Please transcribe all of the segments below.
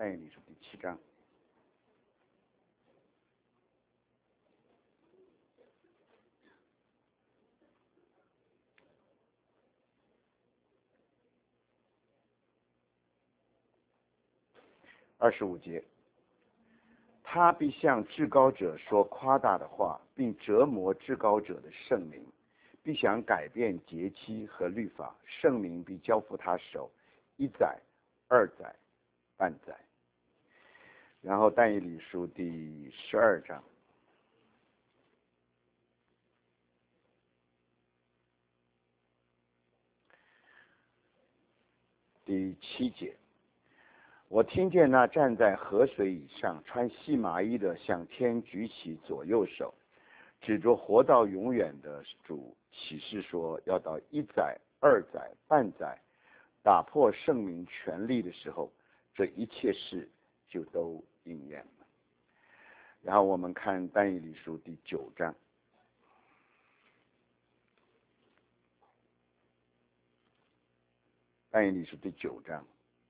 但以理书第7章。25节，他必向至高者说夸大的话，并折磨至高者的圣灵，必想改变节期和律法，圣灵必交付他手，1载、2载、半载。然后但以理书第12章。第7节，我听见那站在河水以上穿细麻衣的向天举起左右手，指着活到永远的主启示说，要到1载、2载、半载打破圣灵权力的时候，这一切事就都应验了。然后我们看但以理书第9章。但以理书第9章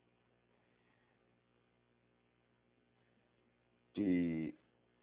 第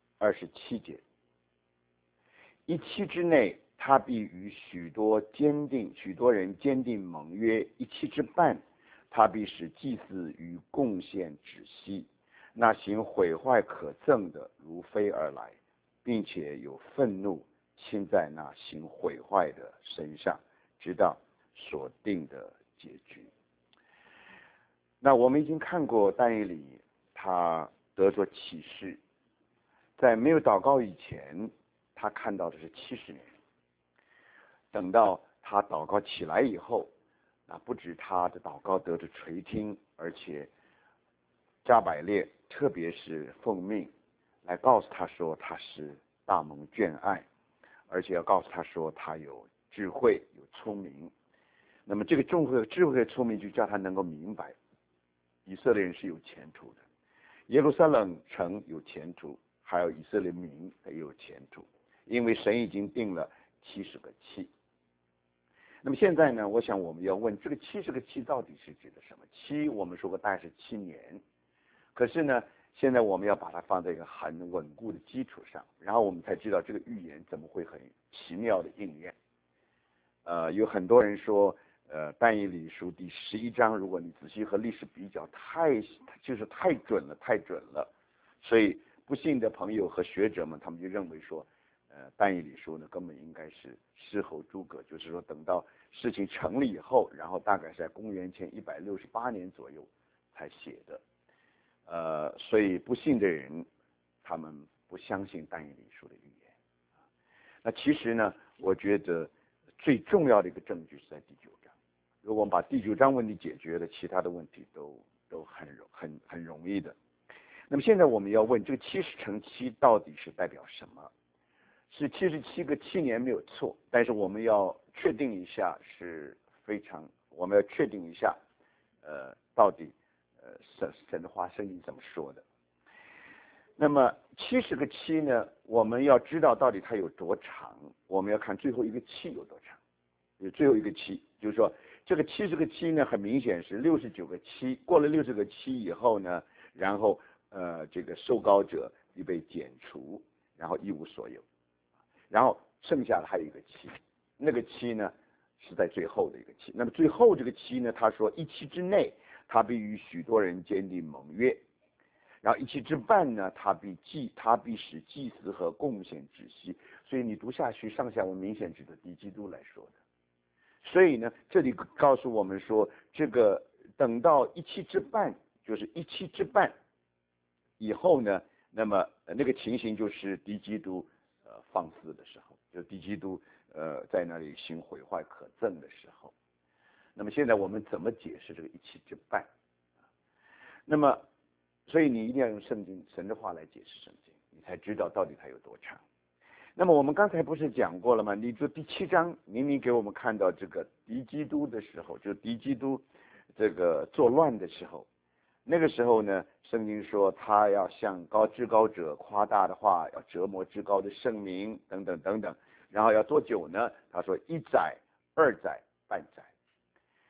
27节，1期之内，他必与许多人坚定盟约；1期之半，他必使祭司与贡献止息。那行毁坏可憎的如飞而来，并且有愤怒倾在那行毁坏的身上，直到所定的结局。那我们已经看过但以理他得着启示，在没有祷告以前，他看到的是70年。等到他祷告起来以后，不止他的祷告得着垂听，而且加百列特别是奉命来告诉他说他是大蒙眷爱，而且要告诉他说他有智慧有聪明。那么这个智慧和聪明就叫他能够明白以色列人是有前途的，耶路撒冷城有前途，还有以色列民也有前途，因为神已经定了70个期。那么现在呢，我想我们要问，这个70个期到底是指的什么期？我们说过大概是7年，可是呢，现在我们要把它放在一个很稳固的基础上，然后我们才知道这个预言怎么会很奇妙的应验。有很多人说，但以理书第11章，如果你仔细和历史比较，太准了，所以不信的朋友和学者们，他们就认为说，但以理书呢根本应该是事后诸葛，就是说等到事情成了以后，然后大概是在公元前168年左右才写的。所以不信的人，他们不相信但以理书的预言。那其实呢，我觉得最重要的一个证据是在第9章。如果我们把第9章问题解决了，其他的问题都很容易的。那么现在我们要问，这个70乘7到底是代表什么？是77个7年没有错，但是我们要确定一下我们要确定一下，到底神的话圣经怎么说的。那么70个7呢，我们要知道到底它有多长，我们要看最后一个7有多长。有最后一个7，就是说这个70个7呢，很明显是69个7，过了60个7以后呢，然后这个受膏者已被剪除，然后一无所有，然后剩下的还有一个7，那个7呢是在最后的一个7。那么最后这个7呢，他说1期之内，他必与许多人坚定盟约，然后1期之半呢，他必使祭司和贡献止息。所以你读下去，上下文明显指的敌基督来说的。所以呢，这里告诉我们说，这个等到1期之半，就是1期之半以后呢，那么那个情形就是敌基督放肆的时候，就是敌基督在那里行毁坏可憎的时候。那么现在我们怎么解释这个1期之半？那么所以你一定要用圣经神的话来解释圣经，你才知道到底它有多长。那么我们刚才不是讲过了吗？你就第7章明明给我们看到这个敌基督的时候，就敌基督这个作乱的时候，那个时候呢，圣经说他要向至高者夸大的话，要折磨至高的圣名等等，然后要多久呢？他说1载、2载、半载。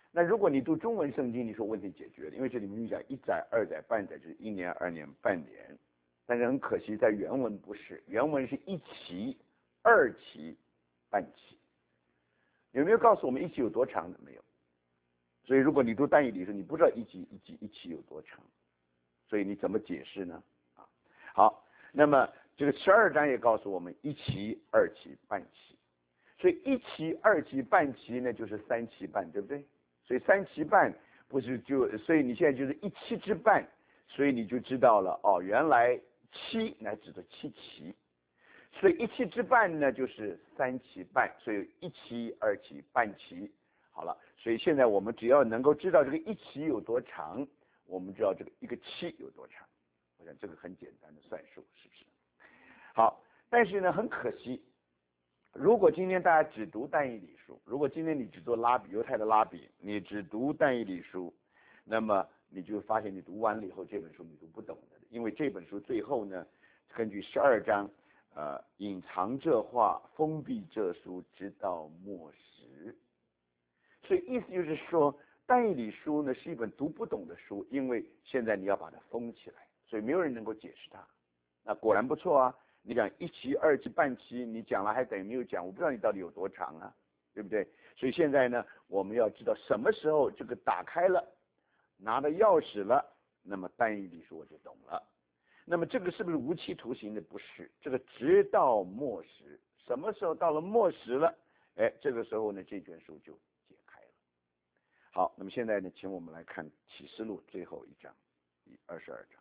那如果你读中文圣经，你说问题解决了，因为这里面讲一载、二载、半载，就是1年、2年、半年。但是很可惜，在原文不是，原文是1期、2期、半期。有没有告诉我们1期有多长的？没有。所以如果你读但以理书，你不知道一期有多长，所以你怎么解释呢？啊，好，那么这个12章也告诉我们1期、2期、半期。所以1期、2期、半期呢，就是3期半，对不对？所以3期半不是就，所以你现在就是1期之半，所以你就知道了哦，原来7乃指的7期，所以1期之半呢就是3期半，所以1期、2期、半期。好了，所以现在我们只要能够知道这个1期有多长，我们知道这个1个期有多长。我想这个很简单的算术，是不是？好，但是呢，很可惜。如果今天大家只读但以理书，如果今天你只做犹太的拉比，你只读但以理书，那么你就发现你读完了以后，这本书你读不懂的，因为这本书最后呢，根据12章，隐藏这话，封闭这书，直到末时。所以意思就是说，但以理书呢是一本读不懂的书，因为现在你要把它封起来，所以没有人能够解释它。那果然不错啊。你讲1期、2期、半期，你讲了还等于没有讲，我不知道你到底有多长啊，对不对？所以现在呢，我们要知道什么时候这个打开了，拿到钥匙了，那么但以理书我就懂了。那么这个是不是无期徒刑的？不是，这个直到末时，什么时候到了末时了？哎，这个时候呢，这卷书就解开了。好，那么现在呢，请我们来看启示录最后一章，第22章。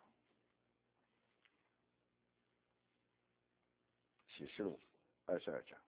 启示录22章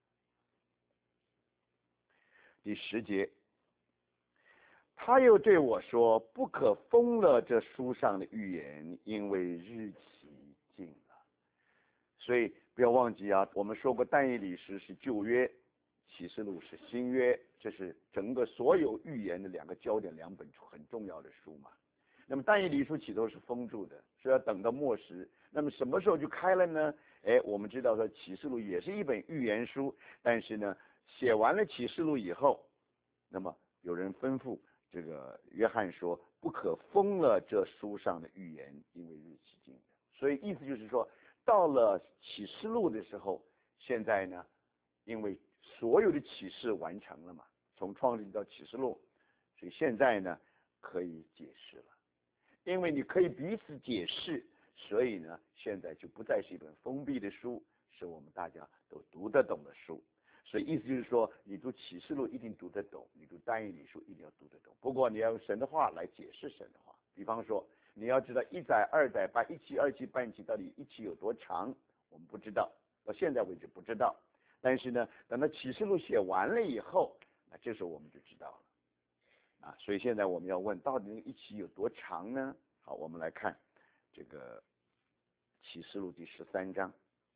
第10节，他又对我说：“不可封了这书上的预言，因为日期近了。”所以不要忘记啊，我们说过但以理书是旧约，启示录是新约，这是整个所有预言的2个焦点，2本很重要的书嘛。那么但以理书起头是封住的，是要等到末时。那么什么时候就开了呢？哎，我们知道说启示录也是一本预言书，但是呢，写完了启示录以后，那么有人吩咐这个约翰说，不可封了这书上的预言，因为日期近了。所以意思就是说，到了启示录的时候，现在呢，因为所有的启示完成了嘛，从创世纪到启示录，所以现在呢可以解释了。因为你可以彼此解释，所以呢，现在就不再是一本封闭的书，是我们大家都读得懂的书。所以意思就是说，你读启示录一定读得懂，你读但以理书一定要读得懂。不过你要用神的话来解释神的话。比方说，你要知道1载、2载、半1期、2期、半期到底1期有多长，我们不知道，到现在为止不知道。但是呢，等到启示录写完了以后，那这时候我们就知道了。所以现在我们要问，到底那个1期有多长呢？好，我们来看这个启示录第13章。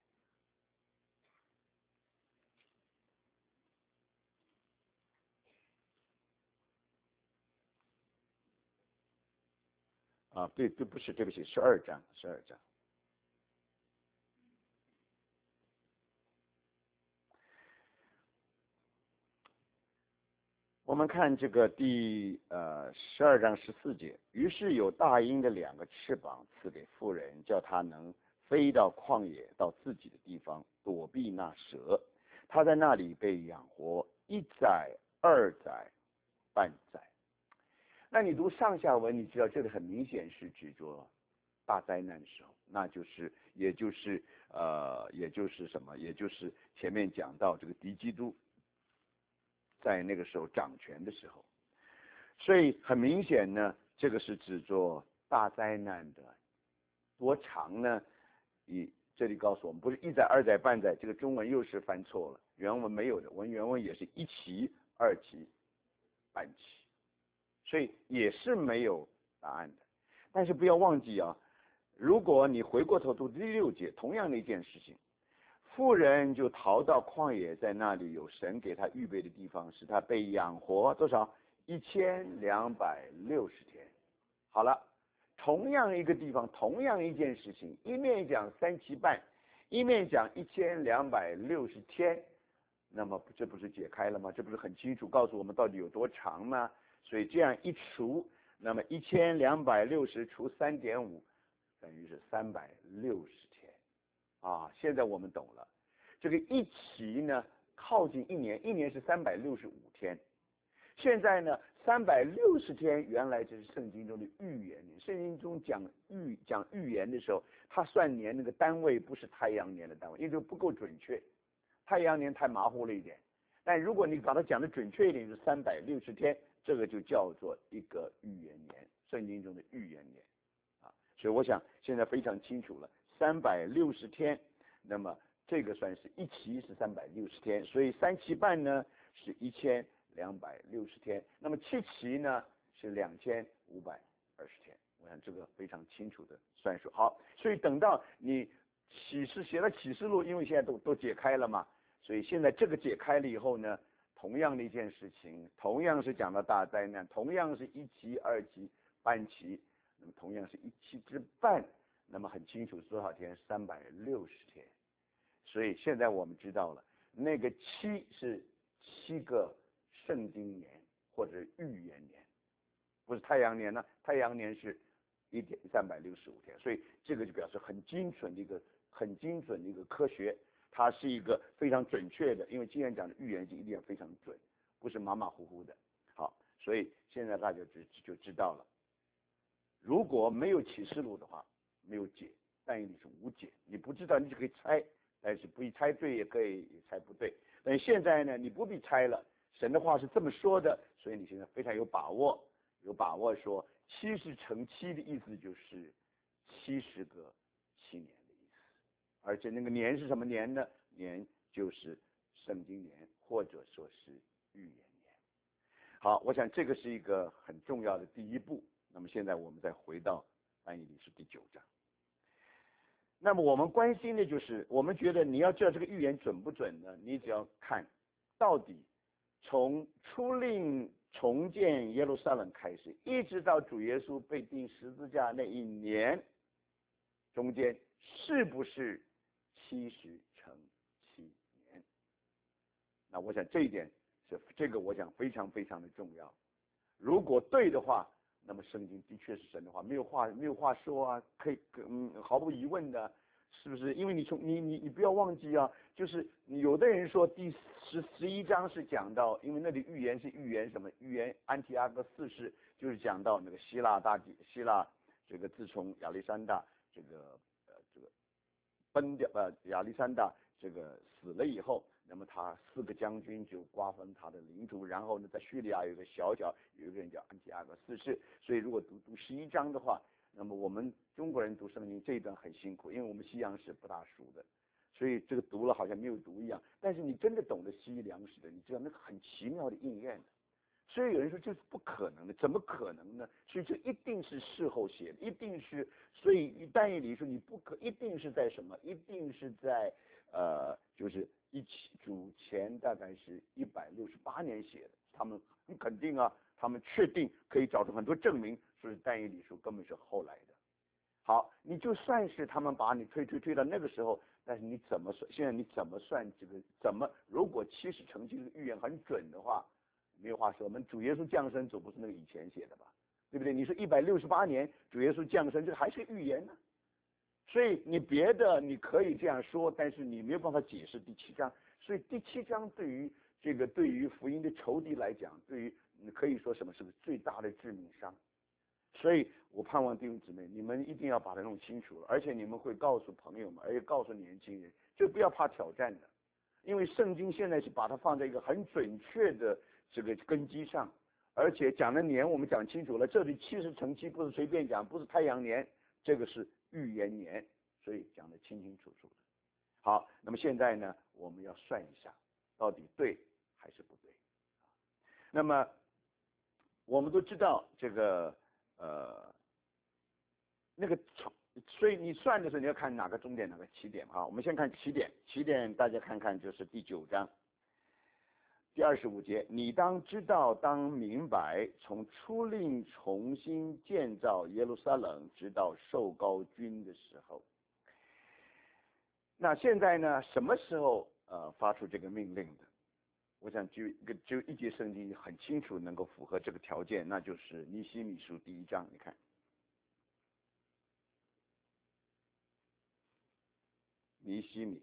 对，不是，对不起，12章。我们看这个第12章14节，于是有大鹰的2个翅膀赐给妇人，叫她能飞到旷野，到自己的地方躲避那蛇。她在那里被养活1载、2载、半载。那你读上下文，你知道这个很明显是指着大灾难的时候，那就是也就是什么？也就是前面讲到这个敌基督在那个时候掌权的时候，所以很明显呢，这个是指着大灾难的多长呢？这里告诉我们，不是1载、2载、半载，这个中文又是翻错了，原文没有的，原文也是1期、2期、半期，所以也是没有答案的。但是不要忘记啊，如果你回过头读第6节，同样的一件事情。妇人就逃到旷野，在那里有神给他预备的地方，使他被养活多少？1260天。好了，同样一个地方，同样一件事情，一面讲3期半，一面讲1260天，那么这不是解开了吗？这不是很清楚告诉我们到底有多长吗？ 所以这样一除，那么1260除3.5，等于是360天。啊，现在我们懂了，这个一期呢靠近一年，一年是365天。现在呢，360天原来这是圣经中的预言年。圣经中讲预言的时候，他算年那个单位不是太阳年的单位，因为不够准确，太阳年太马虎了一点。但如果你把它讲的准确一点，是360天，这个就叫做一个预言年，圣经中的预言年啊。所以我想现在非常清楚了，360天，那么这个算是一期是360天，所以3期半呢是1260天，那么7期呢是2520天。我想这个非常清楚的算数。好，所以等到你写了启示录，因为现在都解开了嘛，所以现在这个解开了以后呢，同样的一件事情，同样是讲到大灾难，同样是1期、2期、半期，那么同样是1期之半，那么很清楚是多少天？360天。所以现在我们知道了，那个7是7个圣经年或者预言年，不是太阳年呢，太阳年是365天，所以这个就表示很精准的一个科学，它是一个非常准确的，因为今天讲的预言性一定要非常准，不是马马虎虎的。好，所以现在大家就知道了，如果没有启示录的话，没有解，但以理是无解，你不知道你就可以猜，但是不一猜对也可以猜不对。但现在呢，你不必猜了，神的话是这么说的，所以你现在非常有把握说70乘7的意思就是70个7年的意思，而且那个年是什么年呢？年就是圣经年，或者说是预言年。好，我想这个是一个很重要的第一步。那么现在我们再回到但以理书第9章。那么我们关心的就是，我们觉得你要知道这个预言准不准呢？你只要看到底从出令重建耶路撒冷开始，一直到主耶稣被钉十字架那一年，中间是不是70乘7年？那我想这一点是这个我想非常非常的重要。如果对的话，那么圣经的确是神的话，没有话说啊，可以毫无疑问的，是不是？因为你不要忘记啊，就是有的人说第11章是讲到，因为那里预言是预言什么？预言安提阿哥4世，就是讲到那个希腊这个自从亚历山大这个崩掉亚历山大这个死了以后，那么他4个将军就瓜分他的领土，然后呢，在叙利亚有一个小角，有一个人叫安提阿哥4世。所以如果读11章的话，那么我们中国人读圣经这一段很辛苦，因为我们西洋史不大熟的，所以这个读了好像没有读一样。但是你真的懂得西凉史的，你知道那个很奇妙的应验的。所以有人说这是不可能的，怎么可能呢？所以这一定是事后写的，一定是，所以但以理说你一定是在什么？一定是在就是主前大概是168年写的，他们很肯定啊，他们确定可以找出很多证明，说是但以理书根本是后来的。好，你就算是他们把你推到那个时候，但是你怎么算？现在你怎么算这个？如果70乘7这个预言很准的话？没有话说，我们主耶稣降生总不是那个以前写的吧，对不对？你说168年主耶稣降生，这还是个预言呢。所以你别的你可以这样说，但是你没有办法解释第7章。所以第7章对于福音的仇敌来讲，对于可以说什么是个最大的致命伤。所以我盼望弟兄姊妹，你们一定要把它弄清楚了，而且你们会告诉朋友们，而且告诉年轻人，就不要怕挑战的，因为圣经现在是把它放在一个很准确的这个根基上，而且讲的年我们讲清楚了，这里70乘7不是随便讲，不是太阳年，这个是预言年，所以讲得清清楚楚的。好，那么现在呢，我们要算一下，到底对还是不对？那么我们都知道这个那个所以你算的时候你要看哪个终点哪个起点啊？我们先看起点大家看看就是第9章。第25节，你当知道，当明白，从出令重新建造耶路撒冷，直到受膏君的时候。那现在呢，什么时候发出这个命令的？ 我想只有一节圣经很清楚能够符合这个条件，那就是尼希米书第1章。你看，尼希米，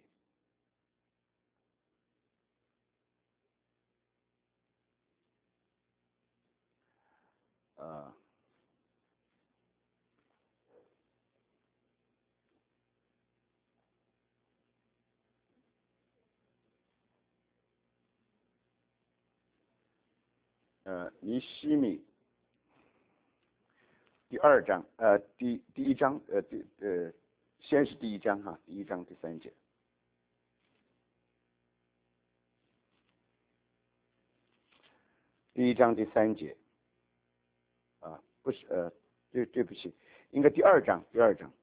尼希米第2章，第1章，先是第1章哈，第1章第3节。第1章第3节，不是，对不起，应该第2章，第2章。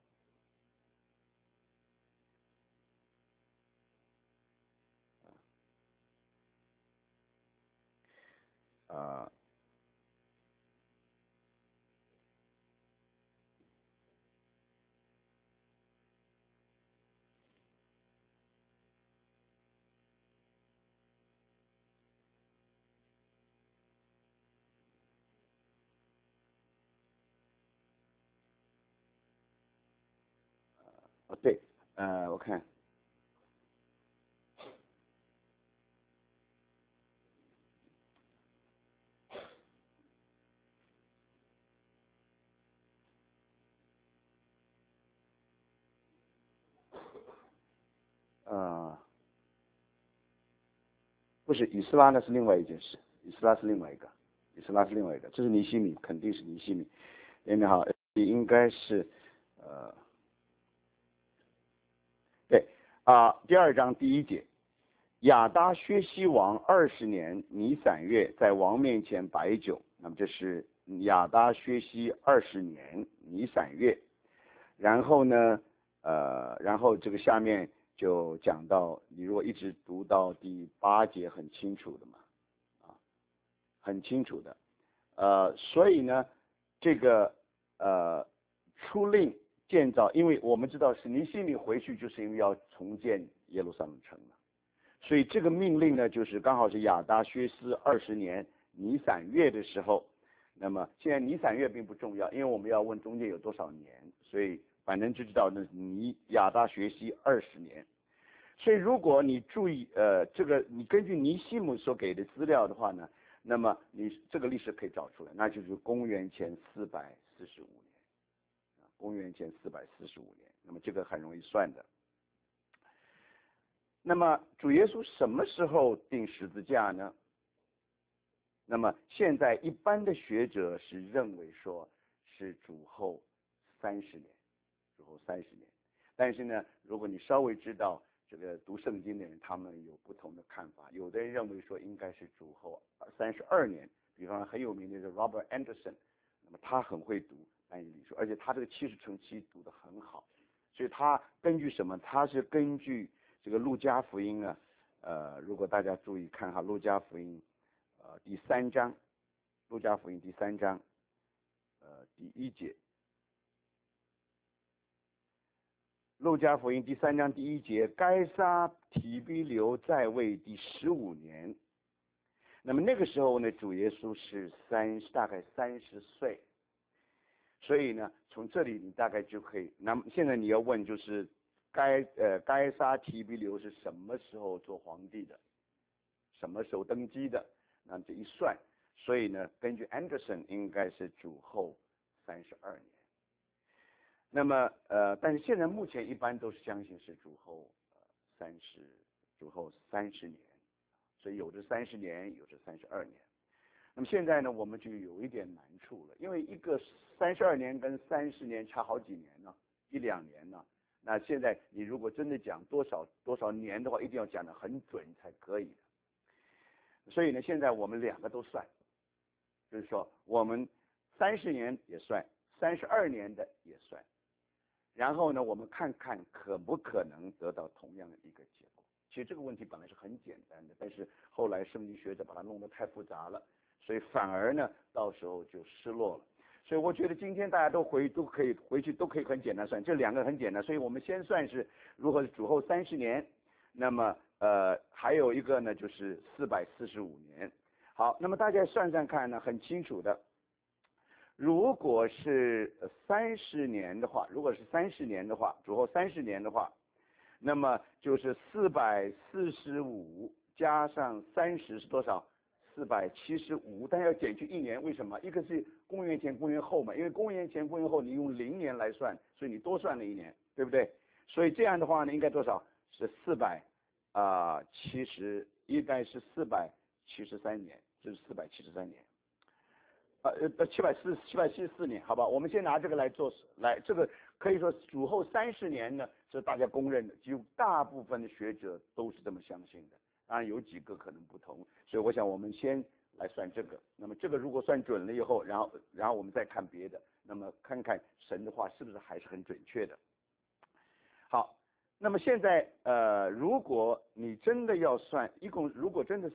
对，我看，不是以斯拉，那是另外一件事，以斯拉是另外一个，这是尼希米，肯定是尼希米。你好，应该是对第2章第1节，亚达薛西王20年尼散月，在王面前摆酒。那么这是亚达薛西20年尼散月。然后呢，然后这个下面就讲到，你如果一直读到第8节，很清楚的嘛，很清楚的。所以呢，这个出令建造，因为我们知道是尼希米回去，就是因为要重建耶路撒冷城嘛。所以这个命令呢，就是刚好是亚达薛西20年尼散月的时候。那么现在尼散月并不重要，因为我们要问中间有多少年，所以反正就知道那亚达薛西20年。所以如果你注意这个，你根据尼希姆所给的资料的话呢，那么你这个历史可以找出来，那就是公元前445年，公元前445年。那么这个很容易算的。那么主耶稣什么时候钉十字架呢？那么现在一般的学者是认为说是主后30年，主后30年。但是呢，如果你稍微知道这个读圣经的人，他们有不同的看法。有的人认为说应该是主后32年，比方很有名的是 Robert Anderson， 那么他很会读但以理书，而且他这个70×7读得很好。所以他根据什么？他是根据这个路加福音啊，如果大家注意看哈，路加福音第3章，路加福音第3章第1节，路加福音第3章第1节，该撒提比留在位第15年。那么那个时候呢，主耶稣是大概30岁。所以呢，从这里你大概就可以。那么现在你要问就是该撒提比留是什么时候做皇帝的，什么时候登基的？那这一算，所以呢，根据 Anderson 应该是主后32年。那么但是现在目前一般都是相信是主后30年，所以有的30年，有的32年。那么现在呢，我们就有一点难处了，因为一个32年跟30年差好几年呢，1-2年呢。那现在你如果真的讲多少年的话，一定要讲得很准才可以的。所以呢，现在我们2个都算，就是说我们30年也算，32年的也算。然后呢，我们看看可不可能得到同样的一个结果。其实这个问题本来是很简单的，但是后来圣经学者把它弄得太复杂了，所以反而呢，到时候就失落了。所以我觉得今天大家都可以回去，都可以很简单算，这2个很简单。所以我们先算是如何主后30年，那么还有一个呢就是445年。好，那么大家算算看呢，很清楚的。如果是30年的话，主后30年的话，那么就是445加上30是多少？475，但要减去1年，为什么？一个是公元前、公元后嘛，因为公元前、公元后你用0年来算，所以你多算了1年，对不对？所以这样的话呢，应该多少？是应该是473年，这是473年。774年，好吧，我们先拿这个来做，这个可以说主后30年呢，是大家公认的，几乎大部分的学者都是这么相信的，当然有几个可能不同，所以我想我们先来算这个，那么这个如果算准了以后，然后我们再看别的，那么看看神的话是不是还是很准确的。好，那么现在如果你真的要算，一共如果真的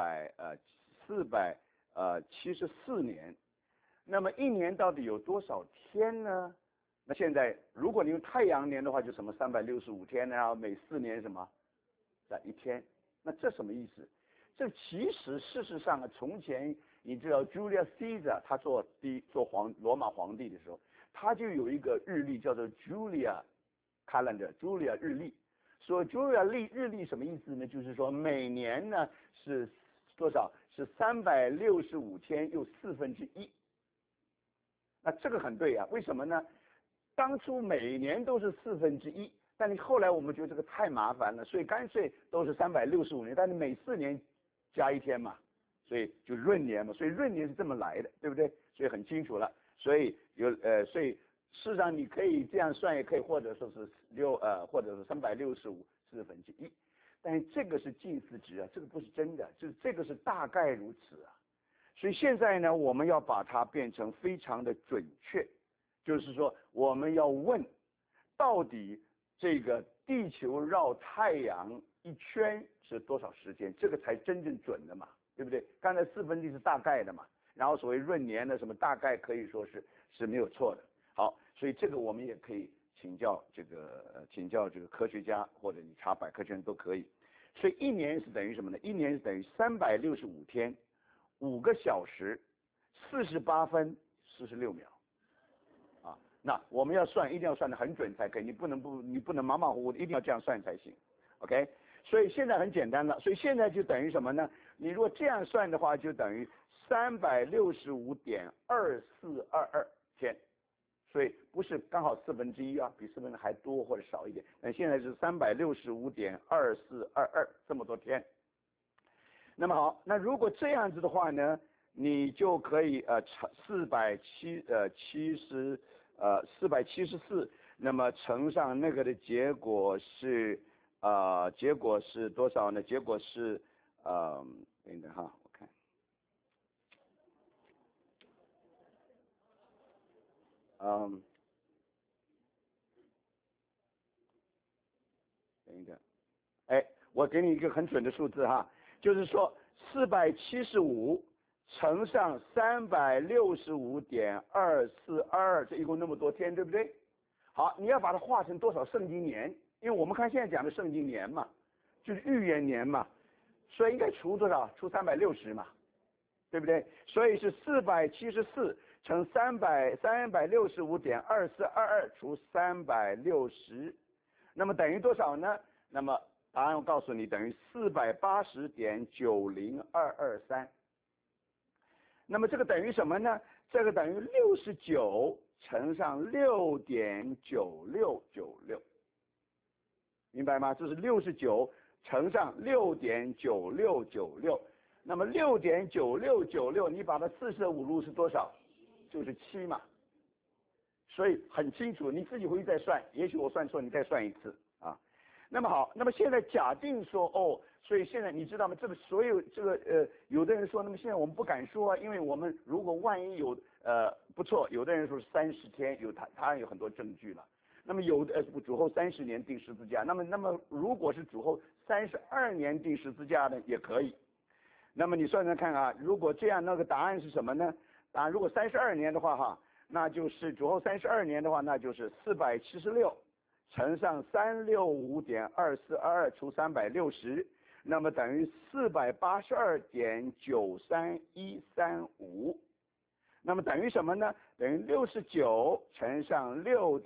474年，那么一年到底有多少天呢？那现在如果你用太阳年的话，就什么365天，然后每4年什么在1天，那这什么意思？这其实事实上从前你知道 Julius Caesar 他做罗马皇帝的时候，他就有一个日历叫做 Julia Calendar，Julia 日历。所以 Julia 日历什么意思呢？就是说每年呢是多少？是365天又1/4。那这个很对啊，为什么呢？当初每年都是1/4，但你后来我们觉得这个太麻烦了，所以干脆都是365年，但是每4年加1天嘛，所以就闰年嘛，所以闰年是这么来的，对不对？所以很清楚了，所以所以事实上你可以这样算，也可以或者说是或者是365/4，但是这个是近似值啊，这个不是真的，就是这个是大概如此啊。所以现在呢，我们要把它变成非常的准确，就是说我们要问，到底这个地球绕太阳1圈是多少时间？这个才真正准的嘛，对不对？刚才1/4是大概的嘛，然后所谓闰年的什么大概可以说是没有错的。好，所以这个我们也可以请教这个科学家，或者你查百科全书都可以。所以1年是等于什么呢？1年是等于365天。5个小时48分46秒啊，那我们要算，一定要算得很准才可以，你不能马马虎虎的，一定要这样算才行。 OK， 所以现在很简单了，所以现在就等于什么呢？你如果这样算的话，就等于365.2422天，所以不是刚好1/4啊，比1/4还多或者少一点，但现在是365.2422这么多天。那么好，那如果这样子的话呢，你就可以474，那么乘上那个的结果是多少呢？结果是等等哈，我看，等一个，哎，我给你一个很准的数字哈。就是说475乘上365.242，这一共那么多天，对不对？好，你要把它化成多少圣经年？因为我们看现在讲的圣经年嘛，就是预言年嘛，所以应该除多少？除360嘛，对不对？所以是474乘365.2422除360，那么等于多少呢？那么答案我告诉你，等于480.90223。那么这个等于什么呢？这个等于69乘上6.9696，明白吗？这是69乘上6.9696。那么6.9696，你把它45入是多少？就是7嘛。所以很清楚，你自己回去再算，也许我算错，你再算一次啊。那么好，那么现在假定说所以现在你知道吗？这个所有这个有的人说，那么现在我们不敢说啊，因为我们如果万一有不错，有的人说是30天，他有很多证据了。那么有的主后30年定十字架，那么如果是主后32年定十字架呢，也可以。那么你算算看啊，如果这样，那个答案是什么呢？答案如果32年的话哈，那就是主后32年的话，那就是476 乘上365.2422除360，那么等于482.93135，那么等于什么呢？等于69乘上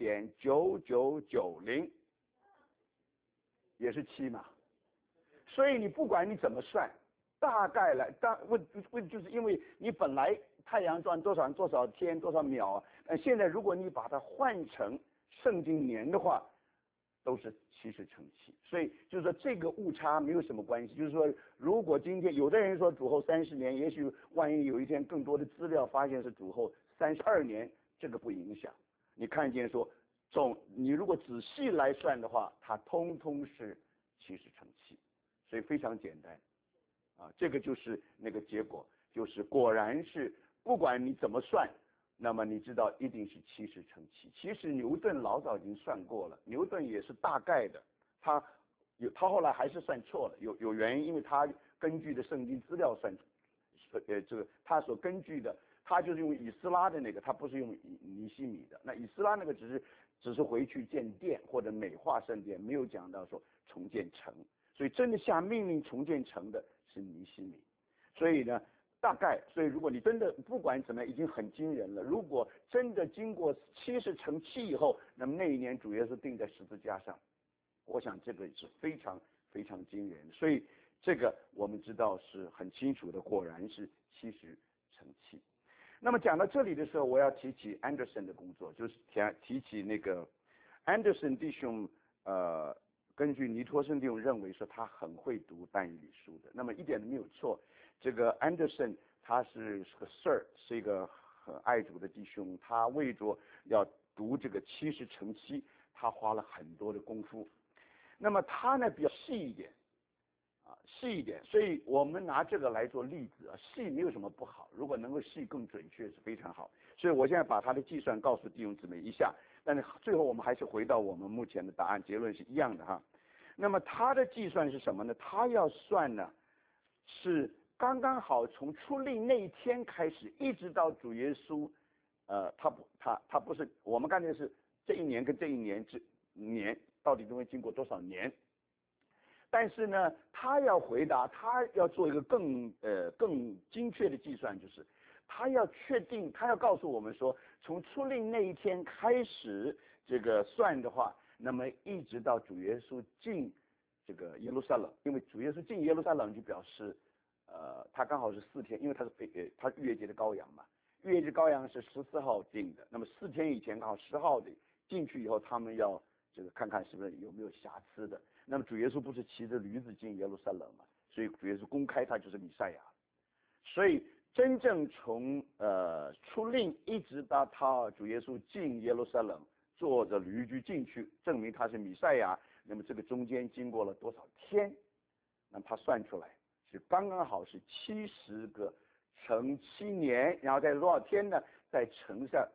6.9990，也是7嘛。所以你不管你怎么算，大概来问就是因为你本来太阳转多少天多少秒，现在如果你把它换成圣经年的话，都是70乘7，所以就是说这个误差没有什么关系。就是说，如果今天有的人说主后30年，也许万一有一天更多的资料发现是主后32年，这个不影响。你看见说你如果仔细来算的话，它通通是70乘7，所以非常简单啊。这个就是那个结果，就是果然是不管你怎么算，那么你知道一定是70乘7。其实牛顿老早已经算过了，牛顿也是大概的，他后来还是算错了，有原因，因为他根据的圣经资料算，这个他所根据的，他就是用以斯拉的那个，他不是用尼希米的。那以斯拉那个只是回去建殿或者美化圣殿，没有讲到说重建城，所以真的下命令重建城的是尼希米。所以呢，大概，所以如果你真的不管怎么样，已经很惊人了。如果真的经过70乘7以后，那么那一年主耶稣钉在十字架上，我想这个是非常非常惊人。所以这个我们知道是很清楚的，果然是70乘7。那么讲到这里的时候，我要提起 Anderson 的工作，就是提起那个 Anderson 弟兄，根据尼托生弟兄认为说他很会读但以理书的，那么一点都没有错。这个 Anderson 他是个 Sir， 是一个很爱主的弟兄，他为着要读这个70乘7，他花了很多的功夫。那么他呢比较细一点，细一点，所以我们拿这个来做例子啊，细没有什么不好，如果能够细更准确是非常好。所以我现在把他的计算告诉弟兄姊妹一下，但是最后我们还是回到我们目前的答案，结论是一样的哈。那么他的计算是什么呢？他要算呢是刚刚好从出令那一天开始，一直到主耶稣，他不是我们刚才是这一年跟这一年年到底都会经过多少年？但是呢，他要回答，他要做一个更精确的计算，就是他要确定，他要告诉我们说，从出令那一天开始这个算的话，那么一直到主耶稣进这个耶路撒冷，因为主耶稣进耶路撒冷就表示，他刚好是4天，因为他是他逾越节的羔羊嘛，逾越节羔羊是14号进的，那么4天以前刚好10号的进去以后，他们要这个看看是不是有没有瑕疵的。那么主耶稣不是骑着驴子进耶路撒冷嘛，所以主耶稣公开他就是弥赛亚。所以真正从出令一直到他主耶稣进耶路撒冷，坐着驴驹进去，证明他是弥赛亚，那么这个中间经过了多少天？那么他算出来是刚刚好是70个乘7年，然后再多少天呢？再乘上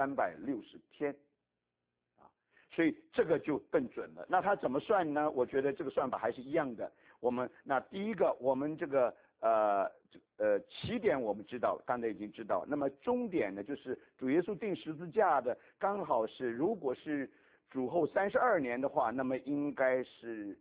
360天。所以这个就更准了。那他怎么算呢？我觉得这个算法还是一样的。那第一个，我们这个起点我们知道，刚才已经知道。那么终点呢，就是主耶稣钉十字架的，刚好是如果是主后32年的话，那么应该是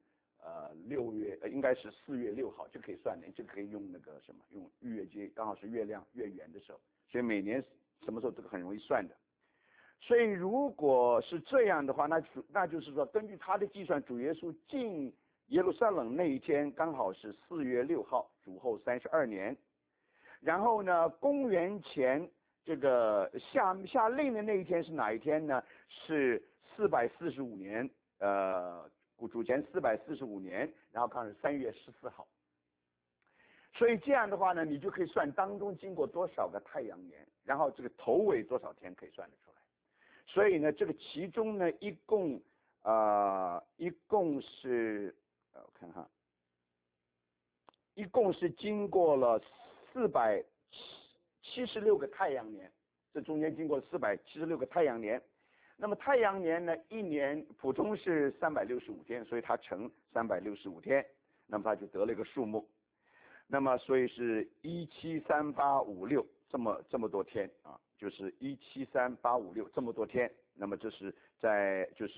6月，应该是4月6号就可以算的，就可以用那个什么，用逾越节，刚好是月亮月圆的时候，所以每年什么时候这个很容易算的。所以如果是这样的话，那就是说，根据他的计算，主耶稣进耶路撒冷那一天刚好是4月6号，主后32年。然后呢，公元前这个下令的那一天是哪一天呢？是445年，主前445年，然后看是3月14号。所以这样的话呢，你就可以算当中经过多少个太阳年，然后这个头尾多少天可以算得出来。所以呢，这个其中呢，一共是我看哈，一共是经过了476个太阳年，这中间经过了476个太阳年。那么太阳年呢，一年普通是365天，所以它乘365天，那么它就得了一个数目。那么所以是173856这么多天啊。就是173856这么多天，那么这是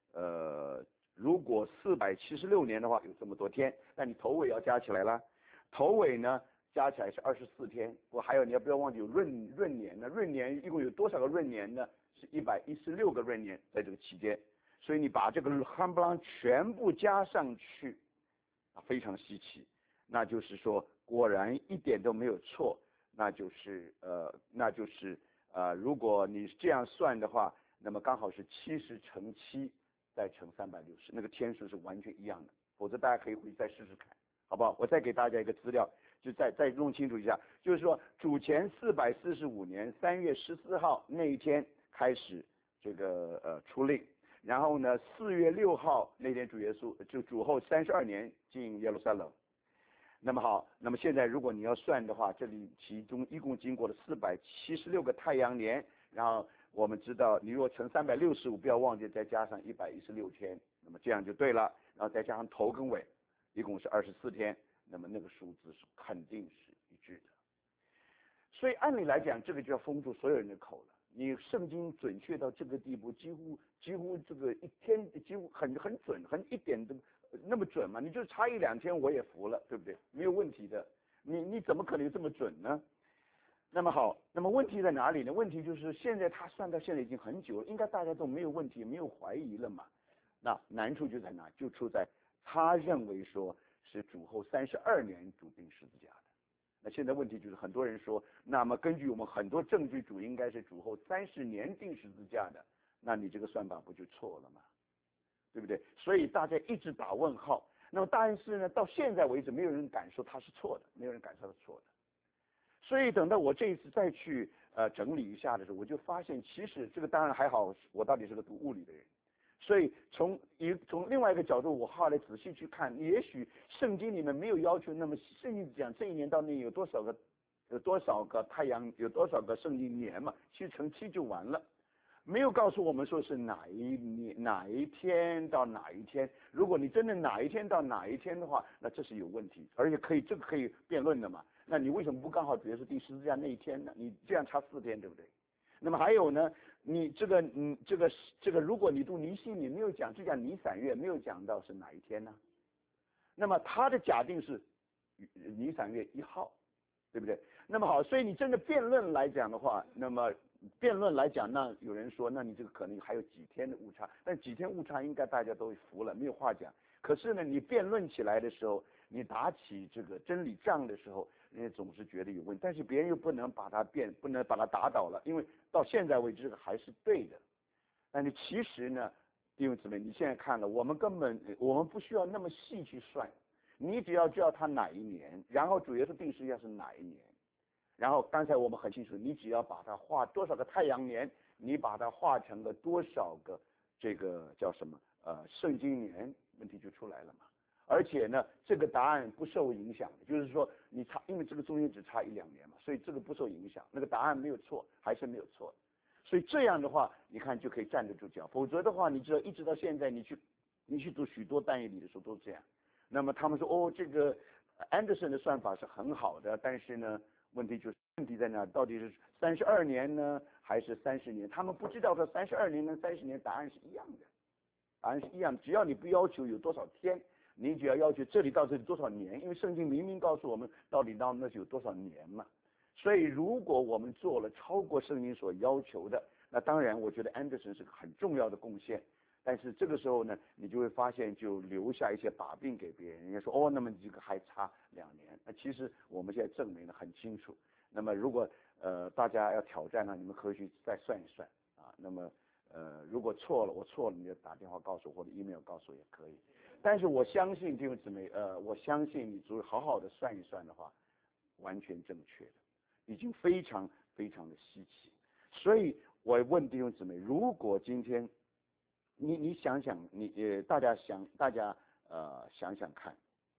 如果476年的话，有这么多天，那你头尾要加起来了。头尾呢，加起来是24天。还有你要不要忘记有闰年呢？闰年一共有多少个闰年呢？是116个闰年在这个期间。所以你把这个夯不啷全部加上去，啊，非常稀奇。那就是说，果然一点都没有错。那就是如果你这样算的话，那么刚好是70乘7。再乘360，那个天数是完全一样的，否则大家可以回去再试试看，好不好？我再给大家一个资料，就再弄清楚一下，就是说主前445年3月14号那一天开始这个出令，然后呢4月6号那天主耶稣就主后32年进耶路撒冷。那么好，那么现在如果你要算的话，这里其中一共经过了476个太阳年，然后我们知道，你如果乘365，不要忘记再加上116天，那么这样就对了。然后再加上头跟尾，一共是24天，那么那个数字是肯定是一致的。所以按理来讲，这个就要封住所有人的口了。你圣经准确到这个地步，几乎这个一天几乎很准，一点都那么准嘛？你就差1-2天我也服了，对不对？没有问题的。你怎么可能这么准呢？那么好，那么问题在哪里呢？问题就是现在他算到现在已经很久了，应该大家都没有问题，没有怀疑了嘛。那难处就在哪？就出在他认为说是主后32年主钉十字架的。那现在问题就是很多人说，那么根据我们很多证据，主应该是主后30年钉十字架的，那你这个算法不就错了吗？对不对？所以大家一直打问号。那么但是呢，到现在为止，没有人敢说他是错的，没有人敢说他是错的。所以等到我这一次再去整理一下的时候，我就发现其实这个当然还好，我到底是个读物理的人，所以从另外一个角度，我后来仔细去看，也许圣经里面没有要求那么圣经讲这一年到那有多少个太阳，有多少个圣经年嘛，其实乘7就完了。没有告诉我们说是哪一天到哪一天。如果你真的哪一天到哪一天的话，那这是有问题，而且这个可以辩论的嘛。那你为什么不刚好比如说第十字架那一天呢？你这样差4天，对不对？那么还有呢，你这个如果你读尼希米没有讲，就讲尼散月没有讲到是哪一天呢？那么他的假定是尼散月1号，对不对？那么好，所以你真的辩论来讲的话，那么辩论来讲，那有人说，那你这个可能还有几天的误差，但几天误差应该大家都服了，没有话讲。可是呢，你辩论起来的时候，你打起这个真理仗的时候，人家总是觉得有问题，但是别人又不能把它打倒了，因为到现在为止这个还是对的。但是其实呢，弟兄姊妹，你现在看了，我们不需要那么细去算，你只要知道它哪一年，然后主耶稣定十字架是哪一年。然后刚才我们很清楚，你只要把它画多少个太阳年，你把它画成了多少个这个叫什么圣经年，问题就出来了嘛。而且呢，这个答案不受影响的，就是说因为这个中间只差1-2年嘛，所以这个不受影响，那个答案没有错，还是没有错。所以这样的话，你看就可以站得住脚。否则的话，你知道一直到现在，你去读许多但以理的时候都这样。那么他们说这个 Anderson 的算法是很好的，但是呢。问题在哪？到底是32年呢，还是30年？他们不知道说32年跟30年答案是一样的，答案是一样的。只要你不要求有多少天，你只要求这里到这里多少年，因为圣经明明告诉我们到底到那是有多少年嘛。所以如果我们做了超过圣经所要求的，那当然我觉得 Anderson 是个很重要的贡献。但是这个时候呢，你就会发现就留下一些把柄给别人，人家说那么这个还差2年。那其实我们现在证明的很清楚。那么如果大家要挑战呢，你们可以去再算一算啊。那么如果我错了，你就打电话告诉我或者 email 告诉我也可以。但是我相信弟兄姊妹，我相信你如果好好的算一算的话，完全正确的，已经非常非常的稀奇。所以我问弟兄姊妹，如果今天你想想，大家想想看，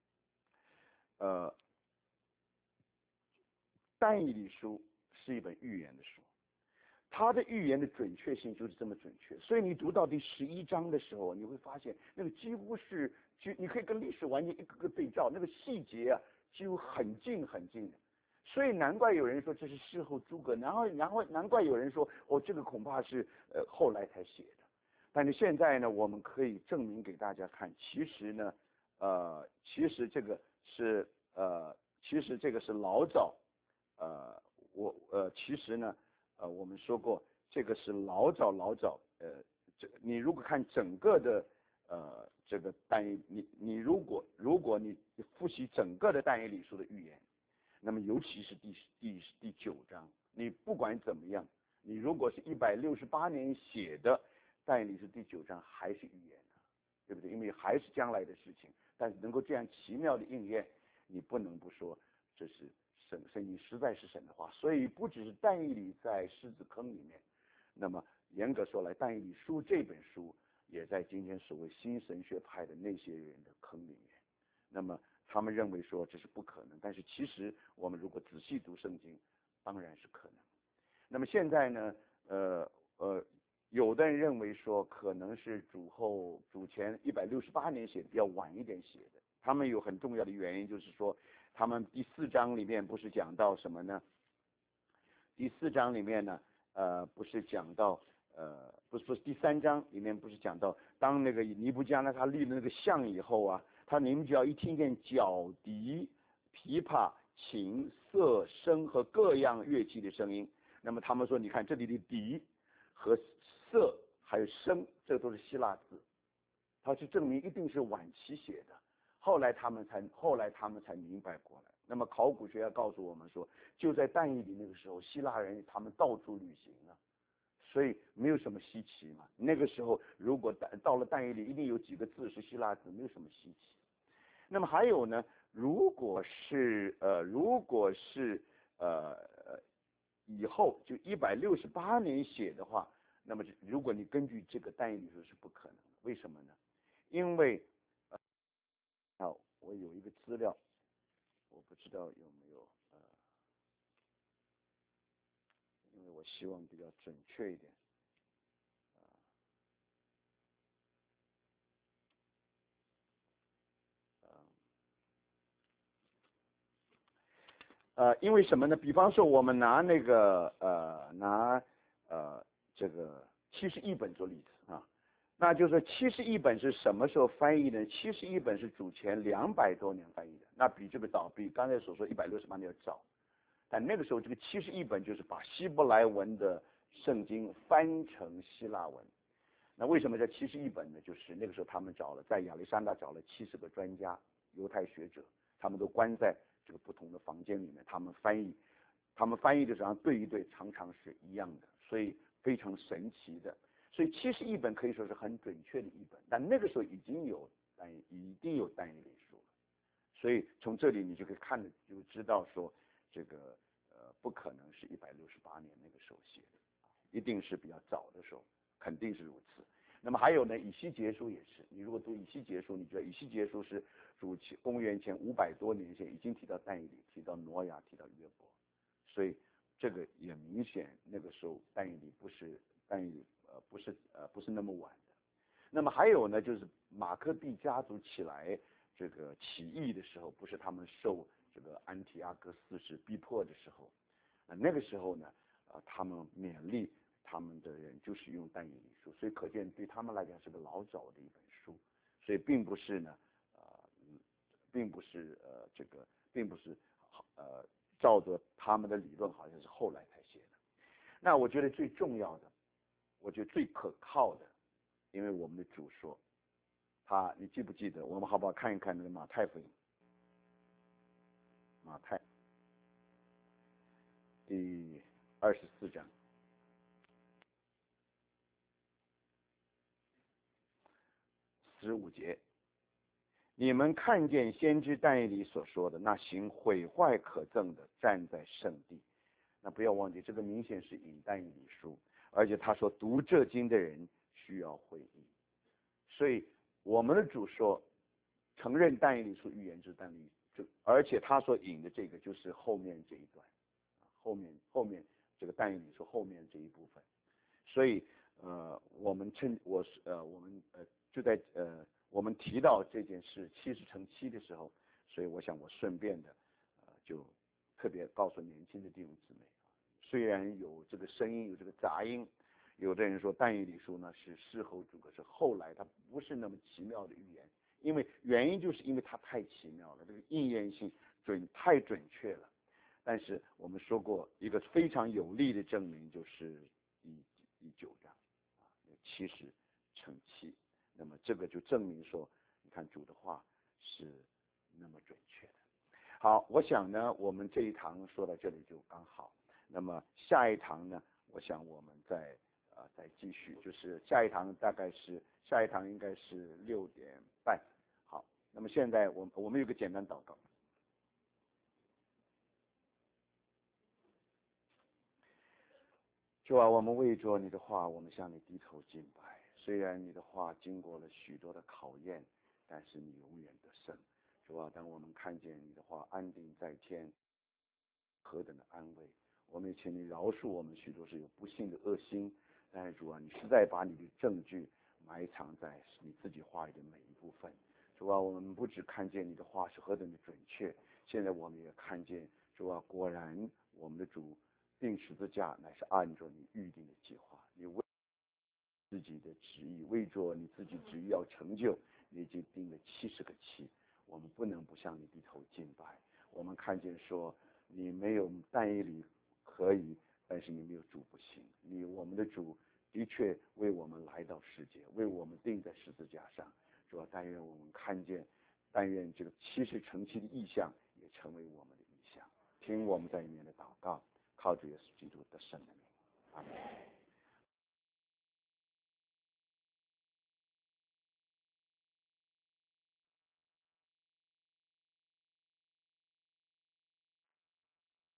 但以理书是一本预言的书，它的预言的准确性就是这么准确。所以你读到第11章的时候，你会发现那个几乎是你可以跟历史完全一个个对照，那个细节啊几乎很近很近的。所以难怪有人说这是事后诸葛，然后难怪有人说这个恐怕是后来才写的。 但是现在呢，我们可以证明给大家看，其实呢，其实这个是老早，其实呢，我们说过，这个是老早，你如果看整个的，这个但以你如果你复习整个的但以理书的预言，那么尤其是第9章，你不管怎么样，你如果是168年写的但以理书第9章还是预言啊，对不对？因为还是将来的事情，但是能够这样奇妙的应验，你不能不说这是圣经实在是神的话。所以不只是但以理在狮子坑里面，那么严格说来，但以理书这本书也在今天所谓新神学派的那些人的坑里面。那么他们认为说这是不可能，但是其实我们如果仔细读圣经，当然是可能。那么现在呢，有的人认为说可能是主前168年写的，比较晚一点写的。他们有很重要的原因，就是说他们第4章里面不是讲到什么呢？第4章里面呢，不是讲到不是第3章里面不是讲到，当那个尼布加呢他立了那个像以后啊，你们只要一听见角笛、琵琶、琴、瑟、笙和各样乐器的声音，那么他们说，你看这里的笛和瑟还有笙，这都是希腊字，他是证明一定是晚期写的。后来他们才明白过来。那么考古学家告诉我们说，就在但以理那个时候，希腊人他们到处旅行啊，所以没有什么稀奇嘛。那个时候如果到了但以理，一定有几个字是希腊字，没有什么稀奇。那么还有呢，如果是以后就168年写的话，那么如果你根据这个但以理说是不可能的。为什么呢？因为我有一个资料，我不知道有没有因为我希望比较准确一点因为什么呢？比方说我们拿那个这个71本做例子啊，那就是说71本是什么时候翻译呢？71本是主前200多年翻译的，那比这个早，比刚才所说168年要早。但那个时候这个71本就是把希伯来文的圣经翻成希腊文。那为什么叫71本呢？就是那个时候他们在亚历山大找了70个专家，犹太学者，他们都关在这个不同的房间里面，他们翻译的时候对一对，常常是一样的，所以非常神奇的。所以71本可以说是很准确的一本，但那个时候已经有但以理书了。所以从这里你就可以就知道说这个不可能是168年那个时候写的，一定是比较早的时候，肯定是如此。那么还有呢，以西结书也是，你如果读以西结书，你知道以西结书是公元前500多年前已经提到但以理，提到挪亚，提到约伯，所以这个也明显那个时候但以理不是那么晚的。那么还有呢，就是马克毕家族起来这个起义的时候，不是他们受这个安提阿哥四世逼迫的时候，那个时候呢，他们勉励他们的人就是用但以理书，所以可见对他们来讲是个老早的一本书，所以并不是照着他们的理论，好像是后来才写的。那我觉得最重要的，我觉得最可靠的，因为我们的主说，你记不记得？我们好不好看一看那个马太福音？马太第24章15节，你们看见先知但以理所说的那行毁坏可憎的站在圣地。那不要忘记，这个明显是引但以理书，而且他说读这经的人需要回忆。所以我们的主说，承认但以理书预言之但以理，而且他所引的这个就是后面这一段，后面这个但以理书后面这一部分。所以我们我们提到这件事70乘7的时候，所以我想我顺便的就特别告诉年轻的弟兄姊妹，虽然有这个声音，有这个杂音， 有的人说但以理书呢是事后诸葛，是后来，它不是那么奇妙的预言，因为原因就是因为它太奇妙了，这个应验性太准确了。但是我们说过一个非常有力的证明，就是第9章啊，70乘7，那么这个就证明说，你看主的话是那么准确的。好，我想呢，我们这一堂说到这里就刚好。那么下一堂呢，我想我们再继续，就是下一堂应该是6:30。好，那么现在我们有个简单祷告。主啊，我们为着你的话，我们向你低头敬拜。虽然你的话经过了许多的考验，但是你永远得胜。主啊，当我们看见你的话安定在天，何等的安慰！我们也请你饶恕我们许多是有不幸的恶心，但是主啊，你实在把你的证据埋藏在你自己话语的每一部分。主啊，我们不只看见你的话是何等的准确，现在我们也看见主啊，果然我们的主定十字架乃是按照你预定的计划，你为自己的旨意，为着你自己旨意要成就，你已经定了70个期，我们不能不向你低头敬拜。我们看见说你没有但以理可以，但是你没有主不行。我们的主的确为我们来到世界，为我们钉在十字架上。主啊，但愿我们看见，但愿这个70乘7的意象也成为我们的意象。听我们在里面的祷告，靠主耶稣基督的圣名，阿门。